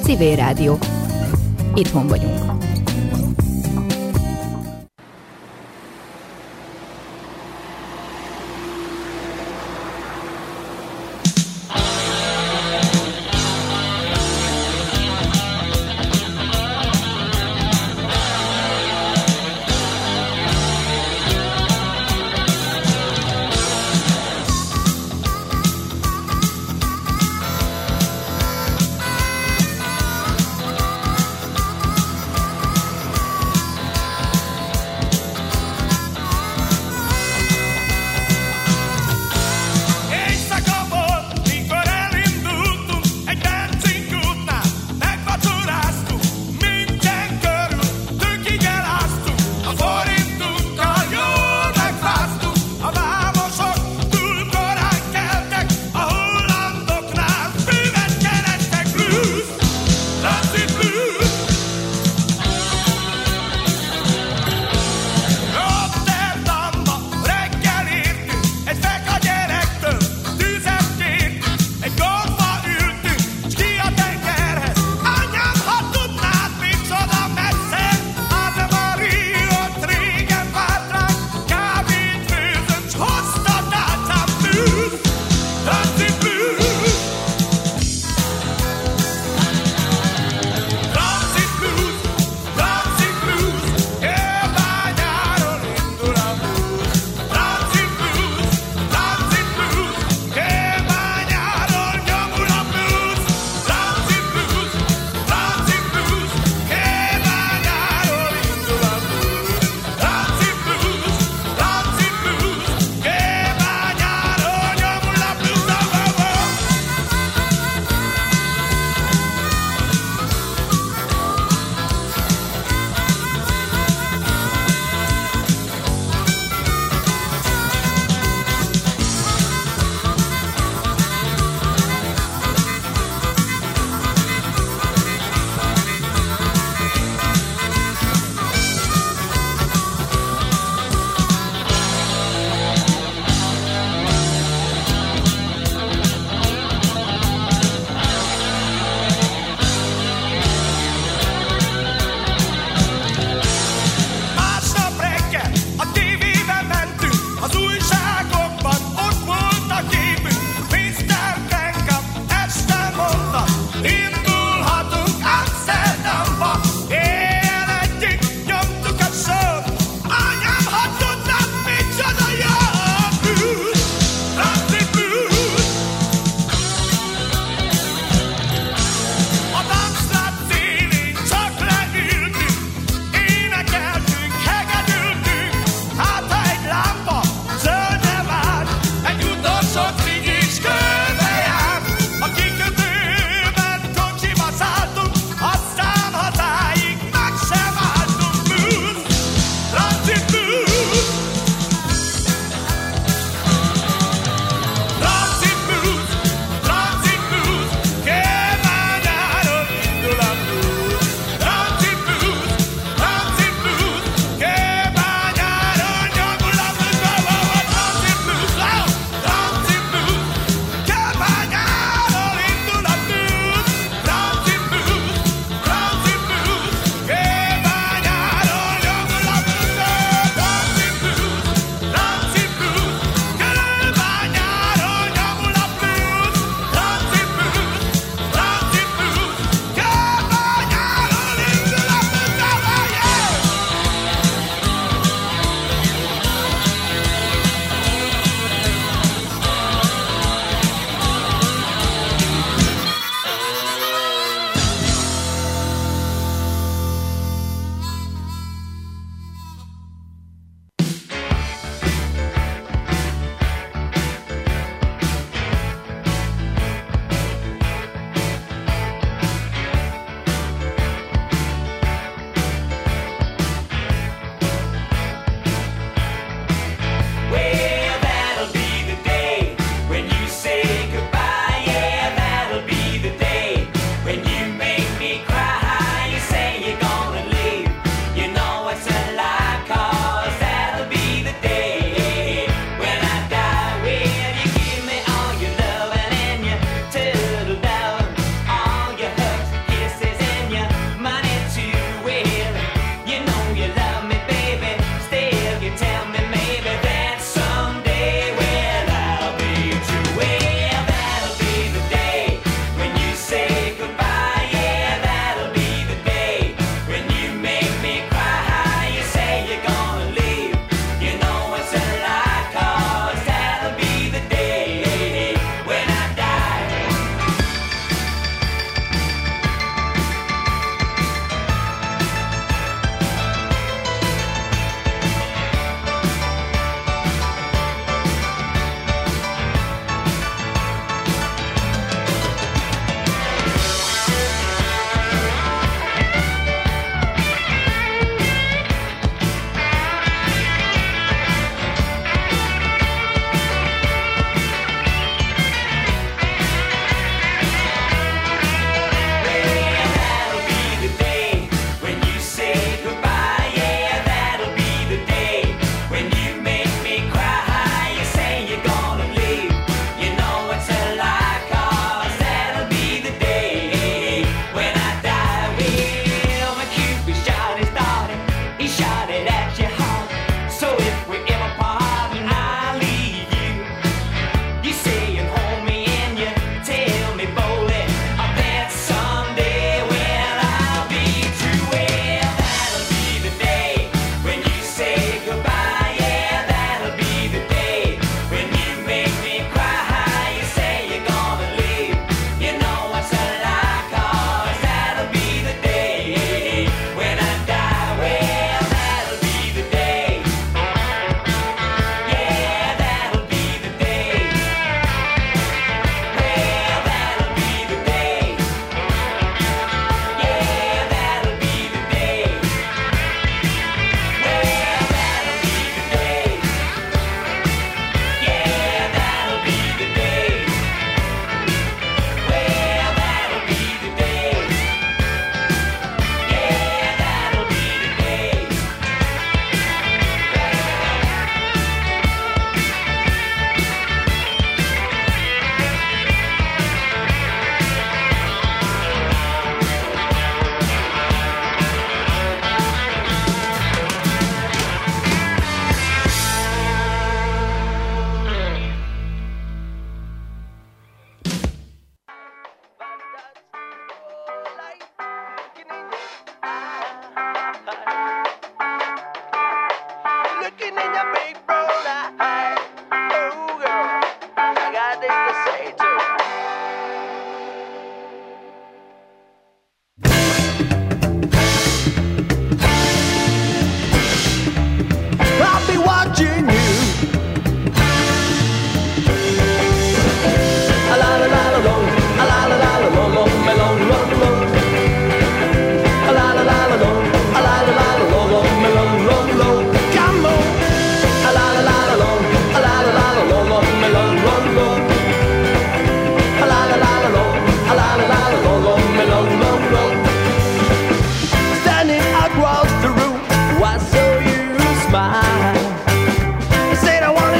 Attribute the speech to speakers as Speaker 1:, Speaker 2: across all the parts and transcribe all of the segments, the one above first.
Speaker 1: Civil Rádió. Itthon vagyunk.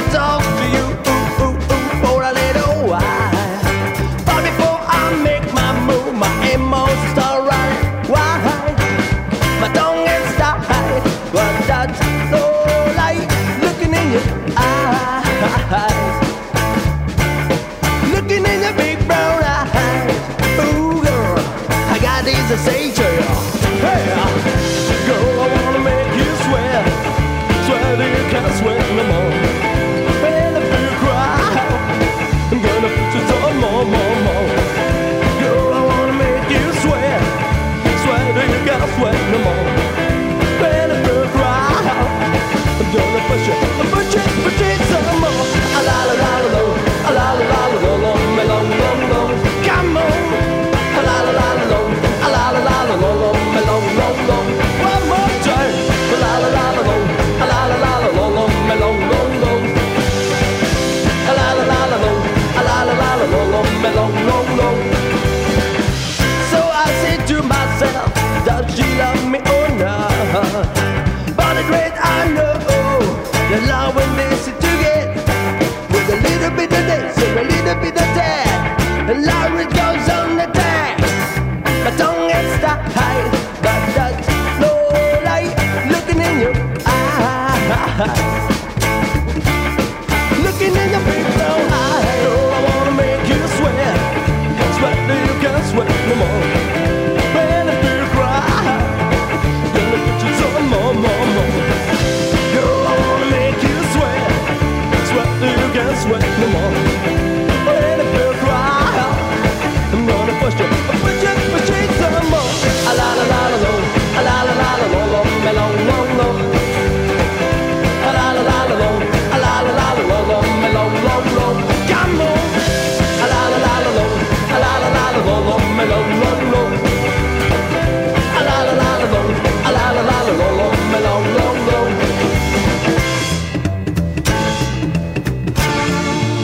Speaker 2: talk to you for a little while. But before I make my move, my emotions start running wild. My tongue is tied, but that's no light. Looking in your eyes, looking in your big brown eyes. Ooh, girl, I got this to say to you. Hey, girl, I wanna make you sweat, sweat that you can't sweat no more. When I feel you cry, I'm gonna put you some more. Girl, I wanna make you sweat, sweat that you can't sweat no more. When I feel you cry, I'm gonna push you some more. A la la la la, a la la la la, long, long, long, long. Come on, a la la la la, a la la la la, long, long, long, long. One more time, a la la la la, a la la la la, long, long, long, long. A la la la la, a la la la la, long, long, long. So I said to myself, does she love me or not? But the great I know, the love when they sit together, with a little bit of this and a little bit of that, the love it goes on the tag. My tongue is tied, but that's no light. Looking in your eyes, looking in your big brown eyes. Oh, I wanna make you sweat, sweat till you can't sweat no more. When I feel you cry, gonna put you some more. Girl, I wanna make you sweat, sweat till you can't sweat no more. When I feel you cry, I'm gonna push you some more. A la la la la, a la la la la, long, long, long, long. A la la la la, a la la la la, long, long, long. Come on. A la la la la, a la la la la, long, long, long. A la la la la, a la la la la, long, long, long.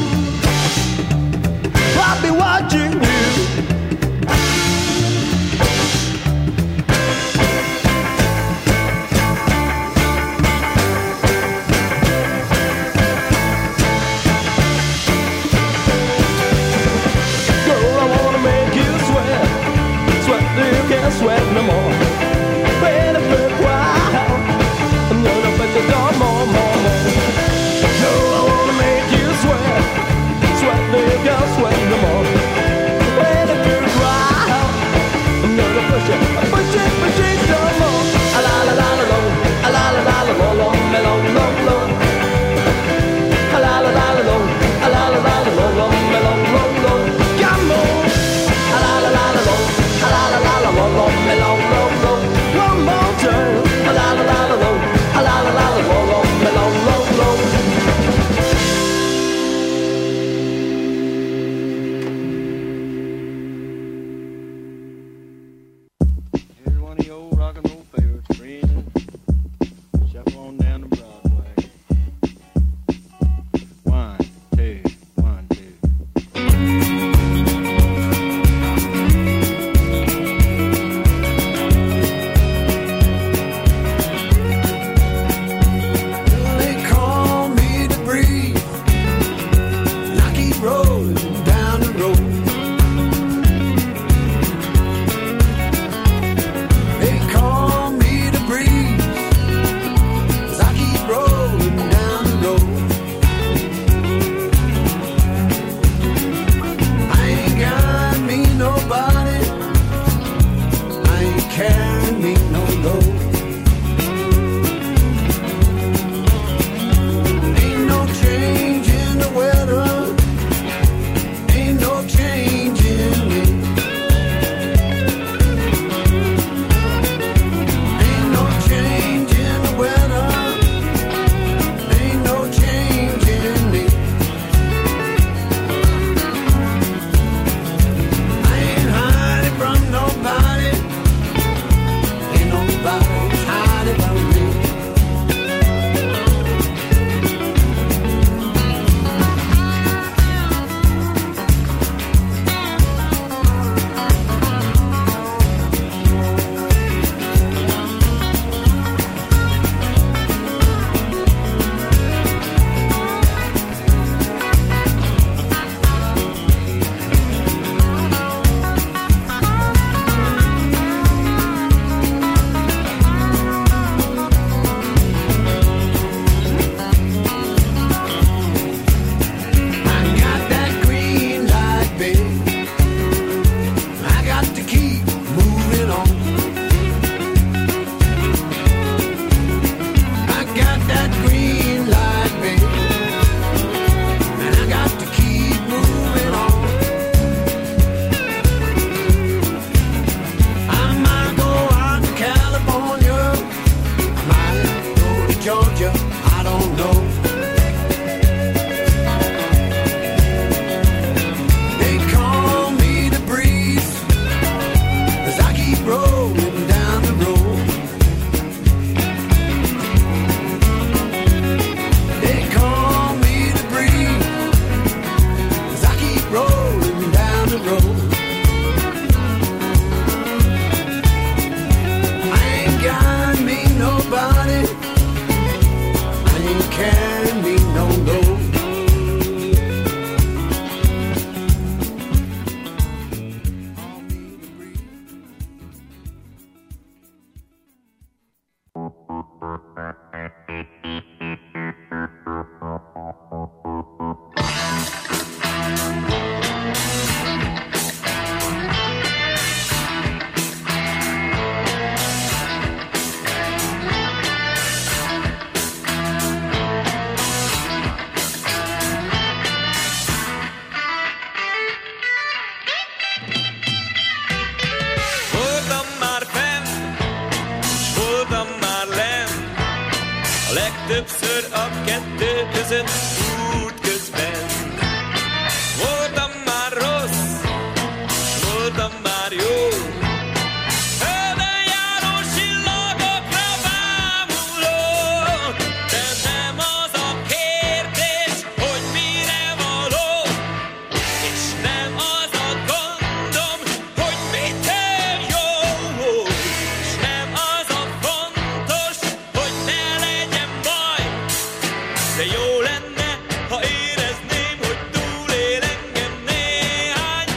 Speaker 3: többször a kettő között útközben. Voltam már rossz, voltam már jó, földön járó csillagokra bámuló, de nem az a kérdés, hogy mire való, és nem az a gondom, hogy mitől jó, és nem az a fontos, hogy ne legyen baj, de jó lenne, ha érezném, hogy túlél engem néhány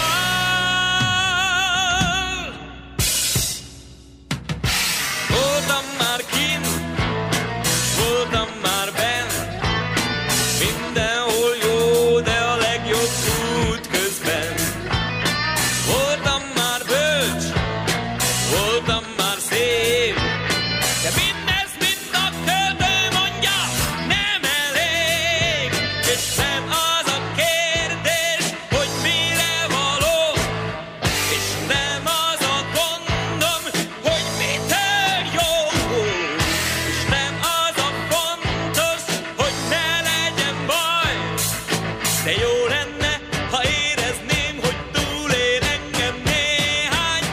Speaker 3: dal. Voltam már kint, voltam már benn, mindenhol jó, de a legjobb út közben. Voltam már bölcs, voltam már szép, de mindez mind a költő mondja, nem elég. És nem az a kérdés, hogy mire való, és nem az a gondom, hogy mitől jó, és nem az a fontos, hogy ne legyen baj, de jó lenne, ha érezném, hogy túlél engem néhány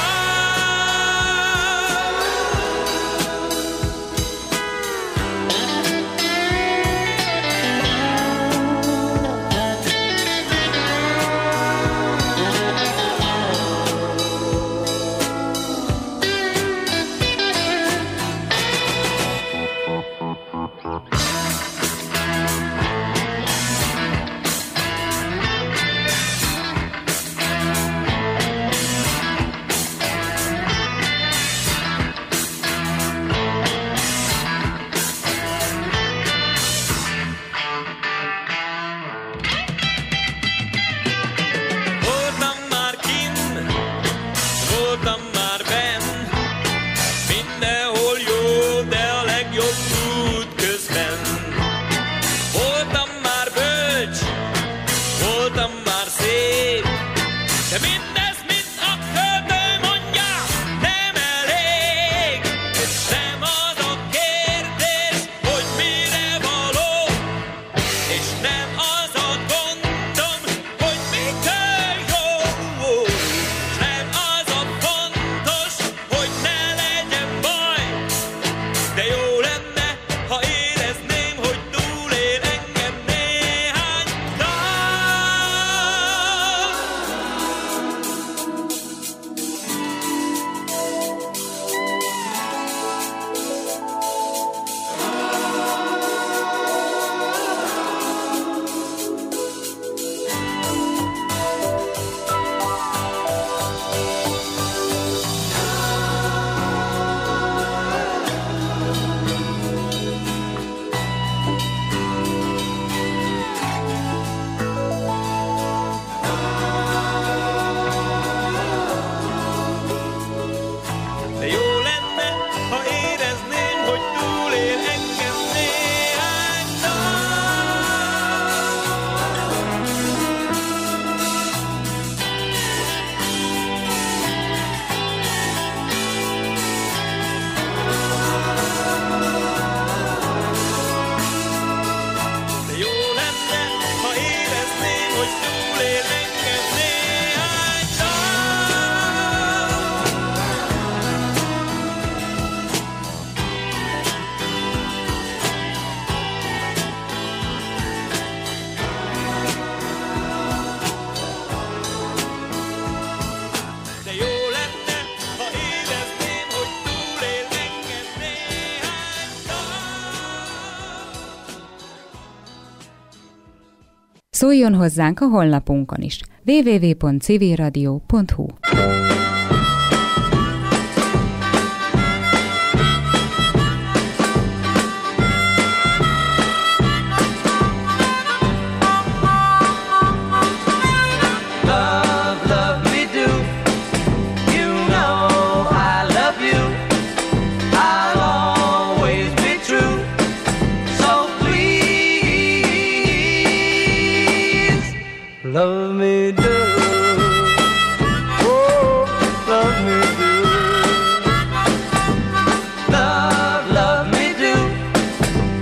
Speaker 3: Voltam már kint, voltam már benn, mindenhol jó, de a legjobb út közben. Voltam már bölcs, voltam már szép, de mindez mind a költő mondja, nem elég. És nem az a kérdés, hogy mire való, és nem az a gondom, hogy mitől jó, és nem az a fontos, hogy ne legyen baj, de jó lenne, ha érezném, hogy túlél engem néhány de jó lenne, ha érezném, hogy túlél engem néhány de jó lenne, ha érezném, hogy túlél engem néhány de jó lenne, ha érezném, hogy túlél engem néhány
Speaker 1: Szóljon hozzánk a honlapunkon is. www.civilradio.hu.
Speaker 2: Love, love me do. You know I love you. I'll always be true. So please, love me do. Oh, love me do. Love, love me do.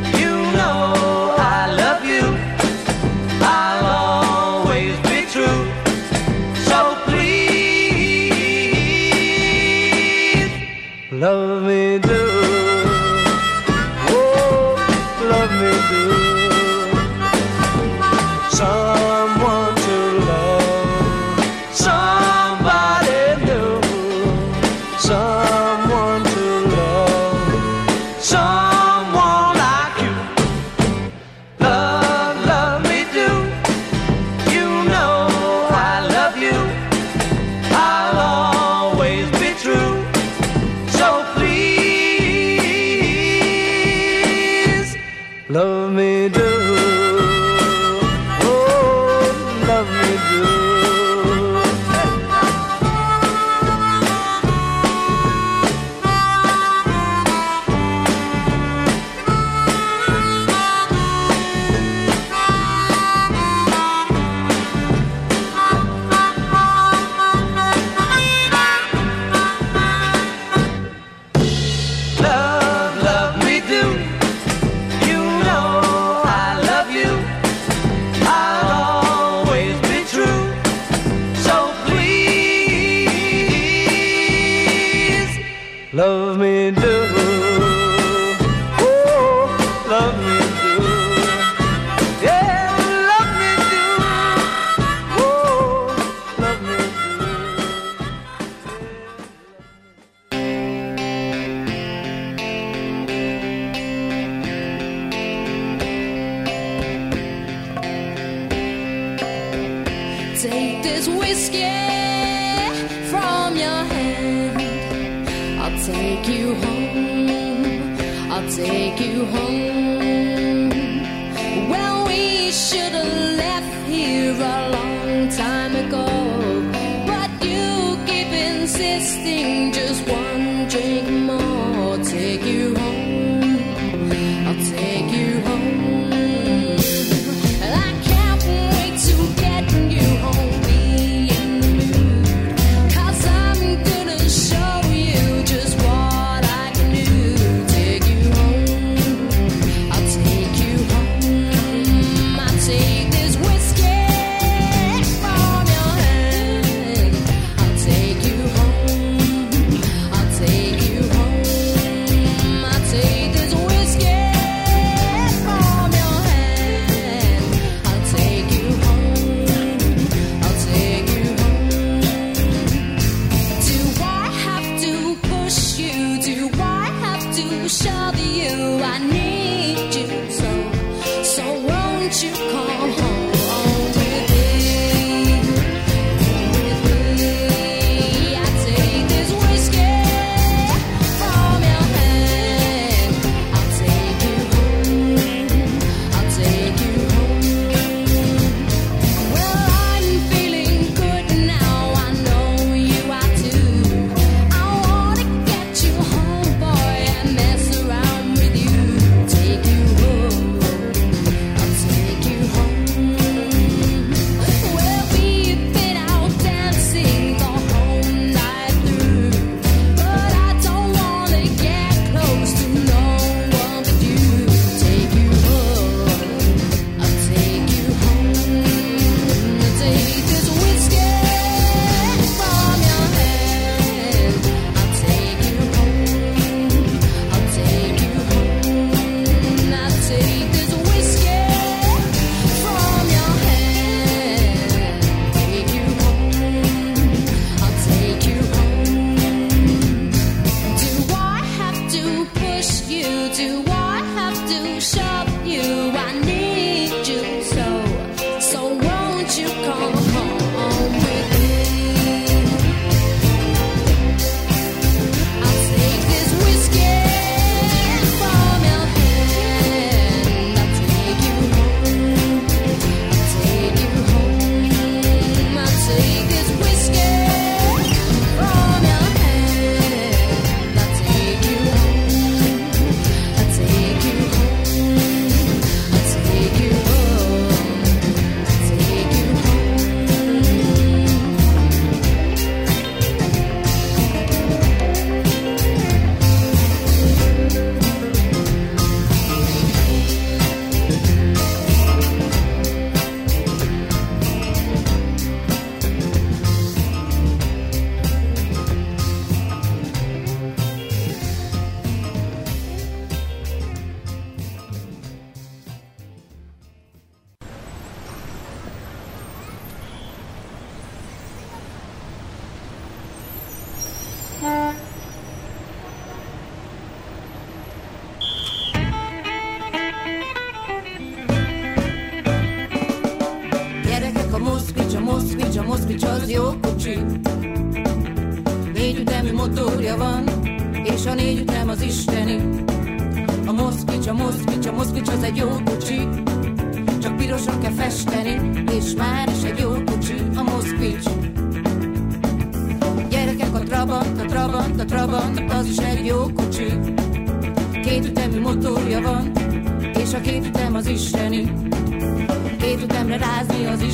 Speaker 2: do. Love me do, oh, love me do, yeah, love me do, oh, love me
Speaker 4: do. Take this whiskey from your hand, I'll take you home, I'll take you home. Well, we should have left here a long time ago, but you keep insisting just one drink more. Take you home, I'll take you home. And I can't wait to get you home, be in the mood, 'cause I'm gonna show you just what I can do. Take you home, I'll take you home. I'll take this whiskey from your hand, I'll take you home, I'll take you home. I'll take this whiskey from your hand, I'll take you home, I'll take you home. Do I have to push you? Do I have to shove you? I need you so won't you come home with me? I take this whiskey from your hand, I'll take you home, I'll take you home. Well, I'm feeling good now, I know you are too. I wanna get you home, boy, and mess around with you. Take you home, I'll take you home. Well, we've been out dancing the whole night through, but I don't wanna get close to no one but you. Take you home, I'll take you home. I'll take this whiskey from your hand, I'll take you home, I'll take you home. I'll take this whiskey from your hand, take you home, I'll take you home. Do I have to push you? Do I have to shove you? I need you so won't you come home with me? I'll take this whiskey from your hand, I'll take you home, I'll take you home. I'll take this whiskey from your hand, I'll take you home, I'll take you home, I'll take you home, I'll take you home.
Speaker 5: Gyerekek, a Moszkvics az jó kocsi. 4 ütemű motorja van, és a 4 ütem az isteni. A Moszkvics az egy jó kocsi, csak pirosan kell festeni, és már is egy jó kocsi. Trabant, az is egy jó kocsi. Két ütemű motorja van, és a két ütem az isteni. Két ütemre rázni az